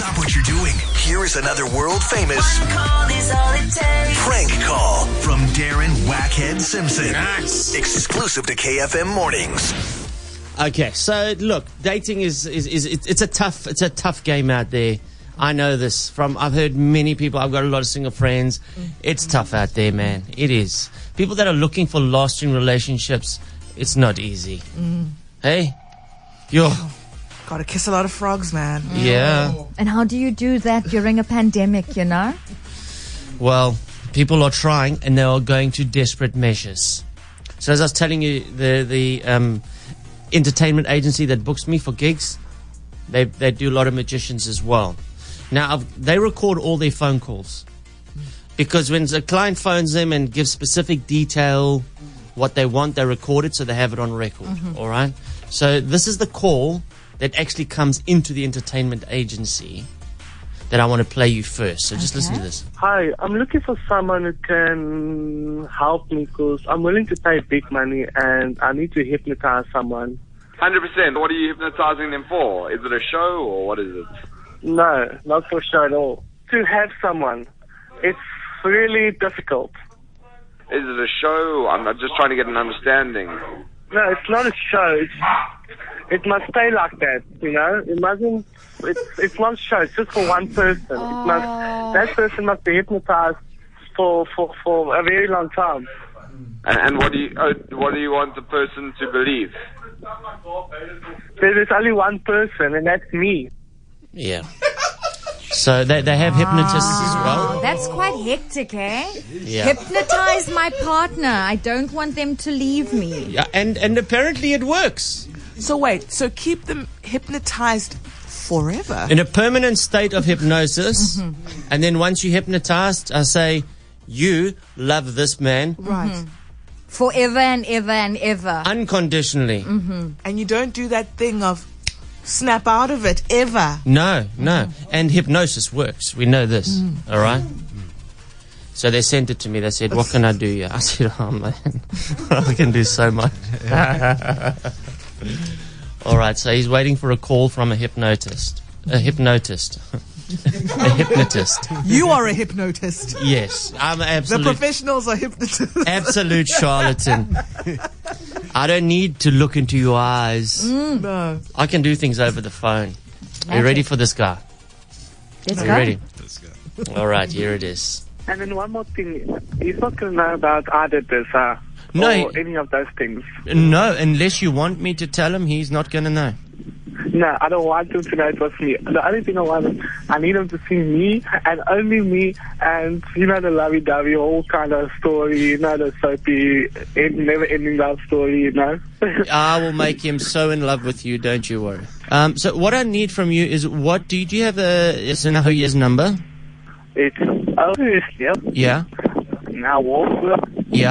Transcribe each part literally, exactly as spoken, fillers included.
Stop what you're doing. Here is another world-famous call is all it takes. prank call from Darren Wackhead Simpson. Nice. Exclusive to K F M Mornings. Okay, so look, dating is, is, is it's it's a tough it's a tough game out there. I know this from I've heard many people. I've got a lot of single friends. It's tough out there, man. It is. People that are looking for lasting relationships, it's not easy. Mm. Hey, yo, Gotta kiss a lot of frogs, man. yeah. And how do you do that during a pandemic, you know? Well, people are trying, and they are going to desperate measures. So as I was telling you, the the um, entertainment agency that books me for gigs, they they do a lot of magicians as well. Now I've, they record all their phone calls because when a client phones them and gives specific detail what they want, they record it so they have it on record. Mm-hmm. All right. So this is the call that actually comes into the entertainment agency that I want to play you first. So just Okay. listen to this. Hi, I'm looking for someone who can help me because I'm willing to pay big money and I need to hypnotize someone. one hundred percent. What are you hypnotizing them for? Is it a show or what is it? No, not for sure at all. To have someone, it's really difficult. Is it a show? I'm I'm just trying to get an understanding. No, it's not a show. It's, it must stay like that, you know? It mustn't, it's, it's not a show. It's just for one person. It must, that person must be hypnotized for, for, for a very long time. And, and what do you uh, what do you want the person to believe? There is only one person and that's me. Yeah. So they they have hypnotists as well. That's quite hectic, eh? Yeah. Hypnotize my partner. I don't want them to leave me. Yeah, and and apparently it works. So wait, so keep them hypnotized forever? In a permanent state of hypnosis, and then once you're hypnotized, I say, you love this man Right. Forever and ever and ever. unconditionally. And you don't do that thing of snap out of it ever. No, no. And hypnosis works. We know this. All right? So they sent it to me. They said, what can I do here? I said, oh, man, I can do so much. All right, so he's waiting for a call from a hypnotist. A hypnotist. A hypnotist. You are a hypnotist. Yes, I'm an The absolute, professionals are hypnotists. absolute charlatan. I don't need to look into your eyes. No. I can do things over the phone. Are you ready for this guy? Let's Are go. you ready? All right, here it is. And then one more thing, he's not going to know about I did this, uh, No. or any of those things. No, unless you want me to tell him, he's not going to know. No, I don't want him to know it was me. The only thing I want is I need him to see me and only me and, you know, the lovey-dovey, whole kind of story, you know, the soapy, end, never-ending love story, you know. I will make him so in love with you, don't you worry. Um, so what I need from you is, what, do you, do you have a, is it his number? It's oh, yep. Yeah, Now walk yeah,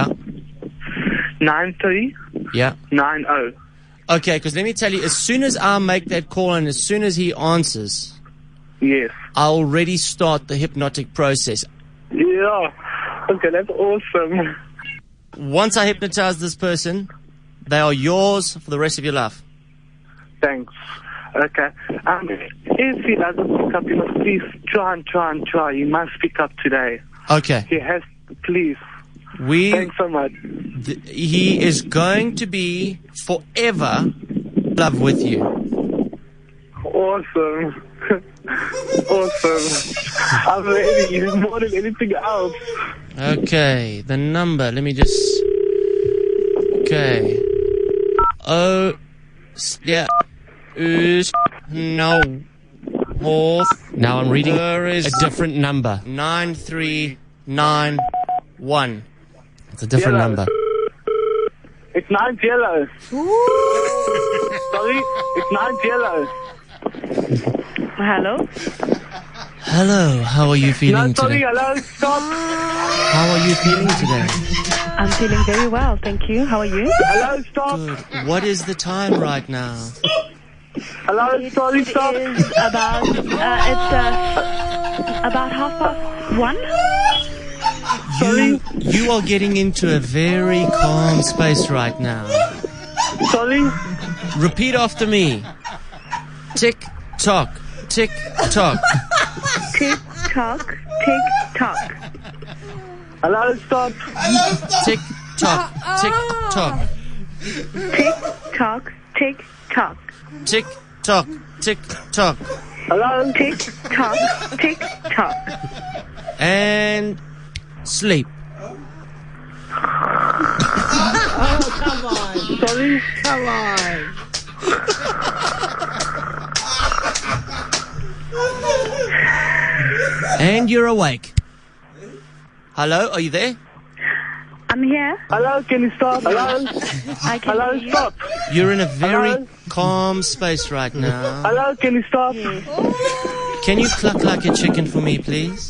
nine three yeah. nine oh. Okay, because let me tell you, as soon as I make that call and as soon as he answers, Yes. I'll already start the hypnotic process. Yeah. Okay, that's awesome. Once I hypnotize this person, they are yours for the rest of your life. Thanks. Okay. Um, if he doesn't pick up, you must please try and try and try. You must pick up today. Okay, He has, please. we, Thanks so much. th- he is going to be forever in love with you. Awesome. Awesome. I'm ready. More than anything else. Okay, the number, let me just, okay. Oh, s- yeah, is, no, horse. Now I'm reading a different number. nine three nine one. It's a different Yellow. number. It's nine yellow. Sorry? It's nine yellow. Hello? Hello, how are you No, feeling sorry, today? hello, stop. How are you feeling today? I'm feeling very well, thank you. How are you? Hello, stop. Good. What is the time right now? Hello, sorry, It stop. is about, uh, it's uh, about half past one. You, you are getting into a very calm space right now. Sorry. Repeat after me. Tick tock, tick tock, Tick tock, tick tock. Hello, stop. Tick tock, tick tock, Tick tock, tick tock. tick tock, tick tock, Hello. Tick tock, tick tock. and sleep. Sorry. Come on. And you're awake. Hello, are you there? I'm here. Hello, can you stop? Hello. I can Hello, hear you. stop. You're in a very Hello? calm space right now. Hello, can you stop? Can you cluck like a chicken for me, please?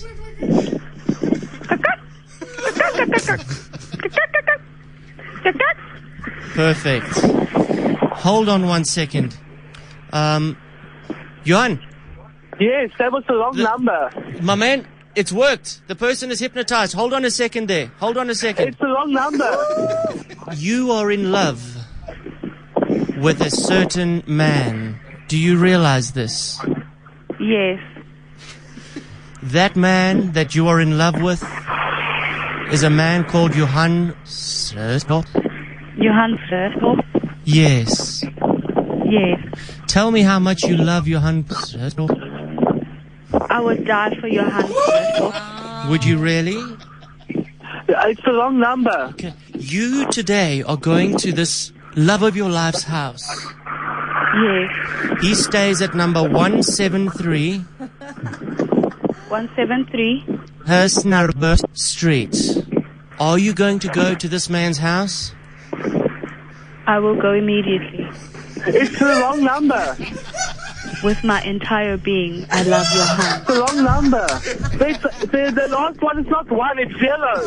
Perfect. Hold on one second. Um, Johan, Yes, that was the wrong The- number. my man, it's worked. The person is hypnotized. Hold on a second there. Hold on a second. It's the wrong number. You are in love with a certain man. Do you realize this? Yes. That man that you are in love with is a man called Johan Slurstop. Johan Slurstop? Yes. Yes. Tell me how much you love Johan Slurstop. I would die for Johan Slurstop. Would you really? It's the wrong number. Okay. You today are going to this love of your life's house. Yes. He stays at number one seventy-three one seven three. Hersnarber Street. Are you going to go to this man's house? I will go immediately. It's the wrong number. With my entire being, I love Johan. It's the wrong number. It's, the, the last one is not one, it's zero.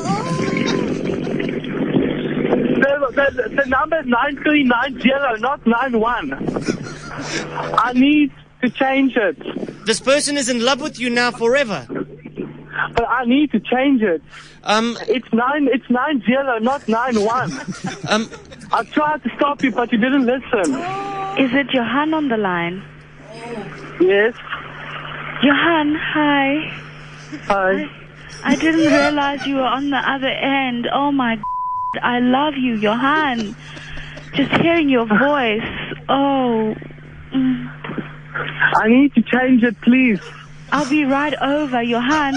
The, the, the number is nine three nine zero, not nine one. I need to change it. This person is in love with you now forever. But I need to change it. Um, It's nine. It's nine zero, not nine one. um, I tried to stop you, but you didn't listen. Is it Johan on the line? Yes. Johan, hi. Hi. I didn't realize you were on the other end. Oh my God. I love you, Johan. Just hearing your voice. Oh. Mm. I need to change it, please. I'll be right over, Johan.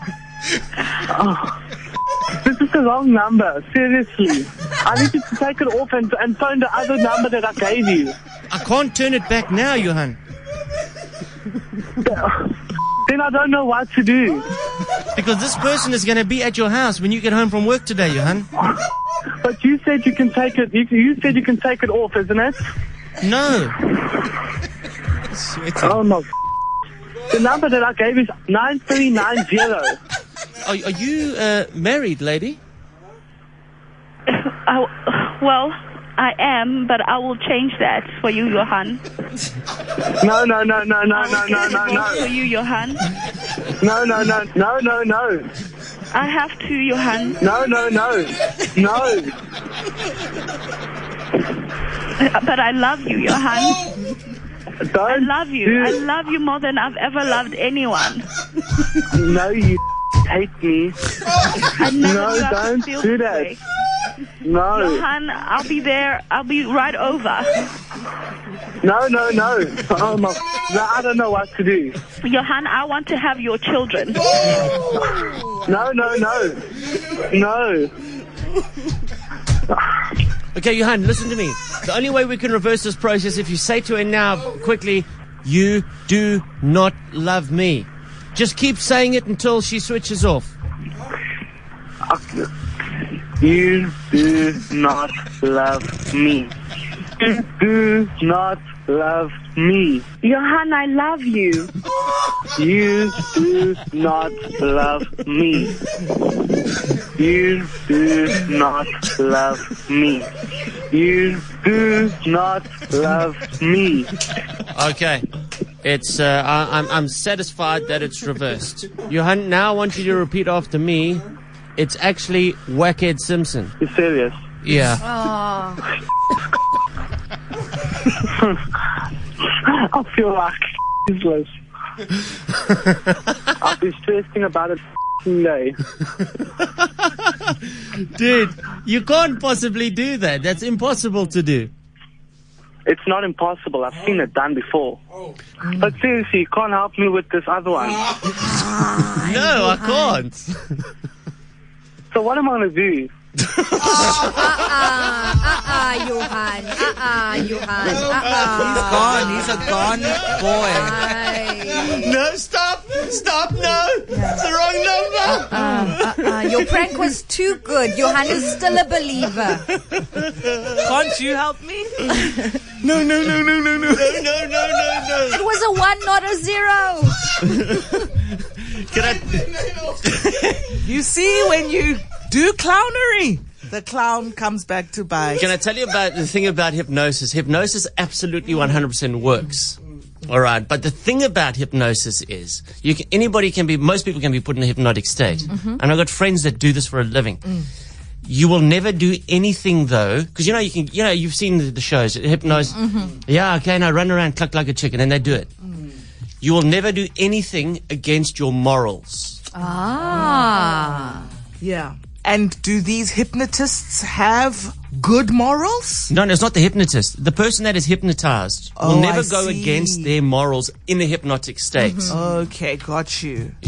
This is the wrong number. Seriously. I need you to take it off and, and phone the other number that I gave you. I can't turn it back now, Johan. Then I don't know what to do. Because this person is going to be at your house when you get home from work today, Johan. But you said you can take it. You, you said you can take it off, isn't it? No. Oh no. The number that I gave is nine three nine zero. Are, are you uh, married, lady? I, well, I am, but I will change that for you, Johan. No, no, no, no, no, I no, will no, get no, divorced for no. you, Johan. No, no, no, no, no, no. I have to, Johan. No, no, no. No. But I love you, Johan. Don't I love you. do- I love you more than I've ever loved anyone. No, you hate me. I never No, knew I could don't feel do this that. way. No. Johan, I'll be there. I'll be right over. No, no, no. Oh my. No, I don't know what to do. Johan, I want to have your children. No, no, no. No. Okay, Johan, listen to me. The only way we can reverse this process if you say to her now, quickly, you do not love me. Just keep saying it until she switches off. You do not love me. You do not love me. Johan, I love you. You do not love me. You do not love me. You do not love me. Okay. It's, uh, I, I'm, I'm satisfied that it's reversed. Johan, now I want you to repeat after me. It's actually Wackhead Simpson. You serious? Yeah. I feel like useless. I've been stressing about it day. Dude, you can't possibly do that. That's impossible to do. It's not impossible. I've seen it done before. But seriously, you can't help me with this other one. No, I can't. So what am I going to do? Uh-uh, uh-uh, Johan. Uh-uh, Johan. Uh-uh. He's gone. He's a gone boy. Aye. No, stop. Stop, no. It's the wrong number. Uh, uh, your prank was too good. Johan is still a believer. Can't you help me? No, no, no, no, no, no. No, no, no, no, no. It was a one, not a zero. Can I... You see, when you do clownery, the clown comes back to bite. Can I tell you about the thing about hypnosis? Hypnosis absolutely one hundred percent works. All right, but the thing about hypnosis is, you can, anybody can be, most people can be put in a hypnotic state. Mm-hmm. And I've got friends that do this for a living. Mm. You will never do anything though, because you know you can, you know you've seen the, the shows, hypnosis. Mm-hmm. Yeah, okay, and I run around cluck like a chicken, and they do it. Mm. You will never do anything against your morals. Ah, yeah. And do these hypnotists have good morals? No, no, it's not the hypnotist. The person that is hypnotized Oh, will never I go see. against their morals in a hypnotic state. Okay, got you.